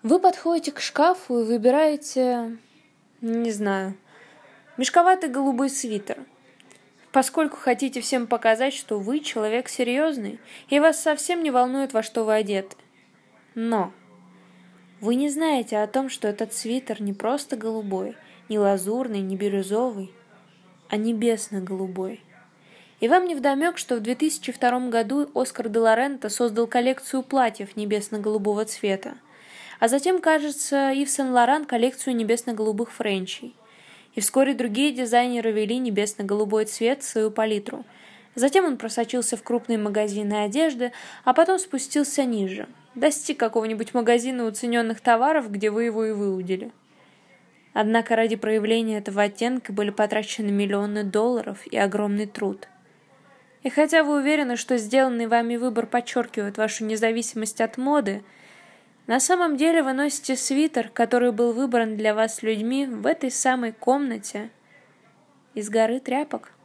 Вы подходите к шкафу и выбираете, не знаю, мешковатый голубой свитер, поскольку хотите всем показать, что вы человек серьезный, и вас совсем не волнует, во что вы одеты. Но вы не знаете о том, что этот свитер не просто голубой, не лазурный, не бирюзовый, а небесно-голубой. И вам невдомек, что в 2002 году Оскар де ла Рента создал коллекцию платьев небесно-голубого цвета, а затем, кажется, Ив Сен-Лоран коллекцию небесно-голубых френчей. И вскоре другие дизайнеры ввели небесно-голубой цвет в свою палитру. Затем он просочился в крупные магазины одежды, а потом спустился ниже, достиг какого-нибудь магазина уцененных товаров, где вы его и выудили. Однако ради проявления этого оттенка были потрачены миллионы долларов и огромный труд. И хотя вы уверены, что сделанный вами выбор подчеркивает вашу независимость от моды, на самом деле вы носите свитер, который был выбран для вас людьми в этой самой комнате из горы тряпок.